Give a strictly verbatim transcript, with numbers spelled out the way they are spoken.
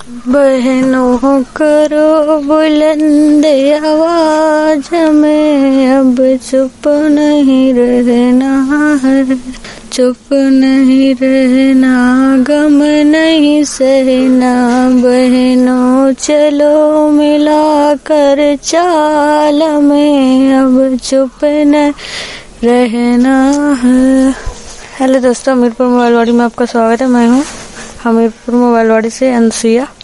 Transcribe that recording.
बहनों करो बुलंद आवाज में, अब चुप नहीं रहना है, चुप नहीं रहना, गम नहीं सहना। बहनों चलो मिला कर चाल में, अब चुप नहीं रहना है। हेलो दोस्तों, हमीरपुर मोबाइलवाड़ी में आपका स्वागत है। मैं हूँ हमीरपुर मोबाइलवाड़ी से अनसुईया।